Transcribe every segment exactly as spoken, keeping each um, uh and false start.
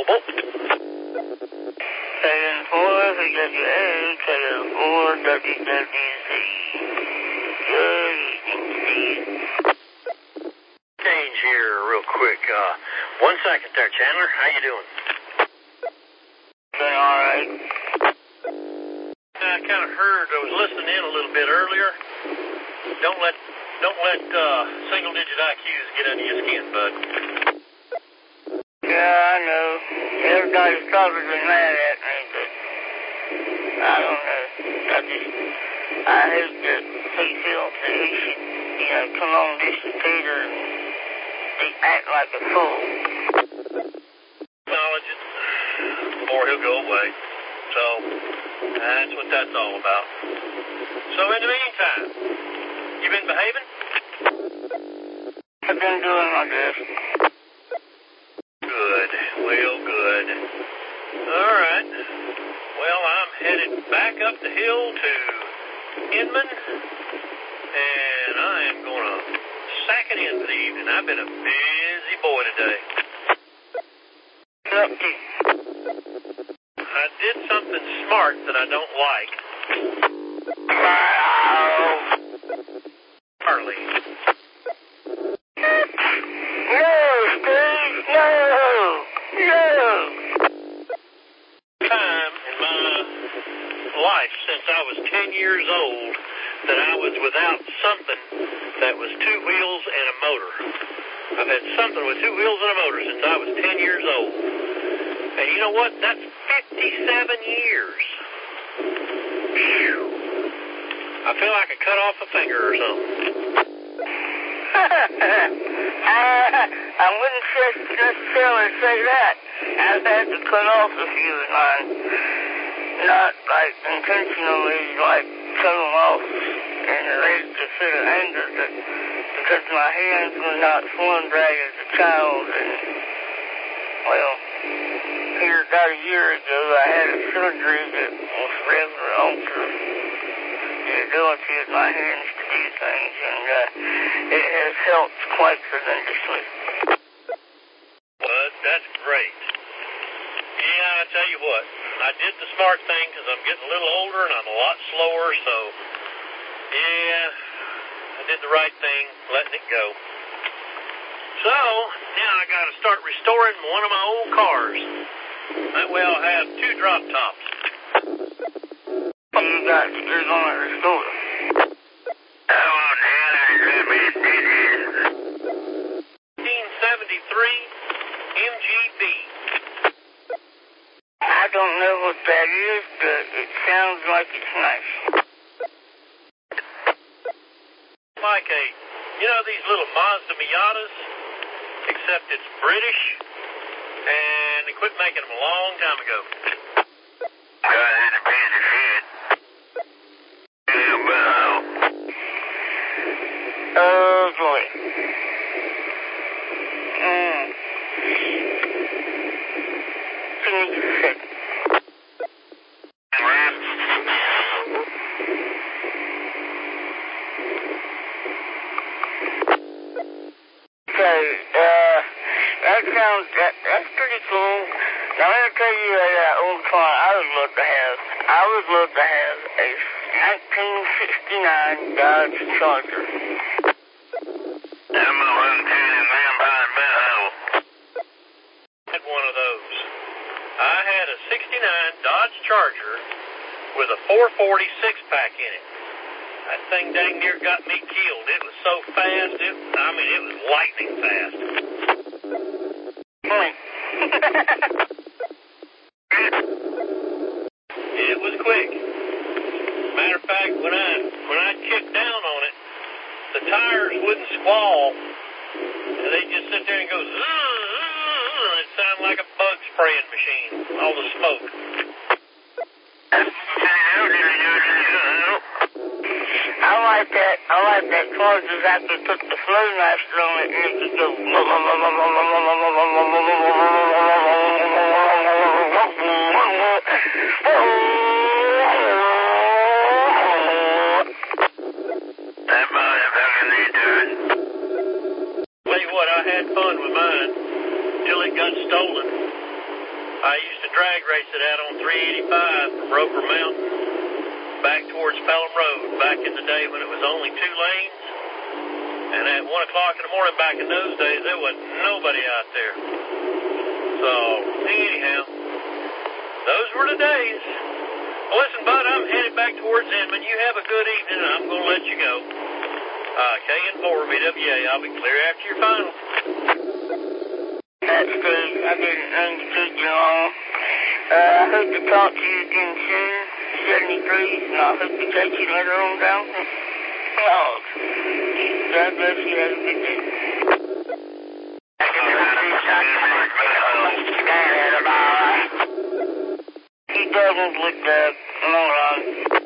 Mobile. seven four W A, seven four W W Z. Good evening, Steve. Change here real quick. Uh, one second there, Chandler. How you doing? Doing all right. I kind of heard, I was listening in a little bit earlier. Don't let, don't let uh, single-digit I Qs get under your skin, bud. Yeah, I know. Everybody's probably mad at me, but I don't know. I just, I hate that he feels that he should, you know, come on this computer and they act like a fool. Acknowledge it, or he'll go away. So, that's what that's all about. So, in the meantime, you been behaving? I've been doing my best. Good. Well, good. All right. Well, I'm headed back up the hill to Inman, and I am going to sack it in for the evening. I've been a busy boy today. What's up to? I did something smart that I don't like. Harley. No, Steve, no, no. Time in my life since I was ten years old that I was without something that was two wheels and a motor. I've had something with two wheels and a motor since I was ten years old. And you know what? That's fifty-seven years. Phew. I feel like I cut off a finger or something. I, I wouldn't just necessarily say that. I've had to cut off a few of mine. Not like intentionally, like cut them off in a rage to fit of anger, but because my hands were not formed right as a child. And, well, here about a year ago, I had a surgery that was forever altered the ability of my hands to do things, and uh, it has helped quite tremendously. Well, that's great. Yeah, I tell you what, I did the smart thing because I'm getting a little older and I'm a lot slower, so yeah, I did the right thing, letting it go. So, now I got to start restoring one of my old cars. That way I'll have two drop tops. You got, you're going to restore. Hello, Dan. Let me nineteen seventy-three M G B. I don't know what that is, but it sounds like it's nice. Like a, you know these little Mazda Miatas? Except it's British, and they quit making them a long time ago. God, that's a piece of shit. Yeah, well. Oh, boy. Mm. Give me just a second. So, uh, that sounds, that, that's pretty cool. Now, let me tell you a uh, old car I would love to have. I would love to have a nineteen sixty-nine Dodge Charger. I'm a one ten and vampire metal. Had one of those. I had a sixty-nine Dodge Charger with a four forty six-pack in it. That thing dang near got me killed. It was so fast. It, I mean, it was lightning fast. Point. It was quick. Matter of fact, when I when I kicked down on it, the tires wouldn't squall. And they just sit there and go, zzz, zzz, and it sounded like a bug spraying machine. All the smoke. I like that. I like that car just after put the Flowmaster on it and it just goes. That motherfucker need to. Tell you what, I had fun with mine till it got stolen. drag race it out on three eighty-five from Roper Mountain back towards Pelham Road, back in the day when it was only two lanes. And at one o'clock in the morning back in those days, there was nobody out there. So, anyhow, those were the days. Well, listen, Bud, I'm headed back towards Inman. You have a good evening, and I'm going to let you go. Uh, K N four B W A, I'll be clear after your final. That's great. I didn't mean to keep you long. Uh, I hope to talk to you again soon. seventy-three, and I hope to catch you later on down from Logs. God bless you. Have a good day. He doubles with the moron.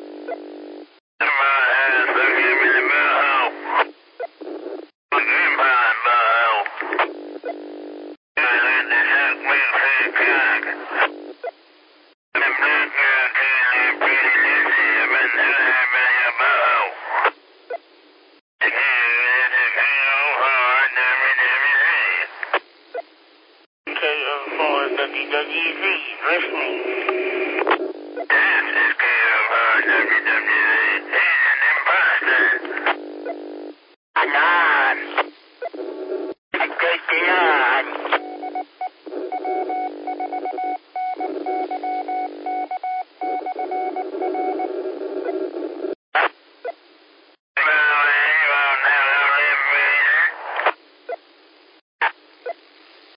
K O four W W Z, listening. This is K O four W W Z.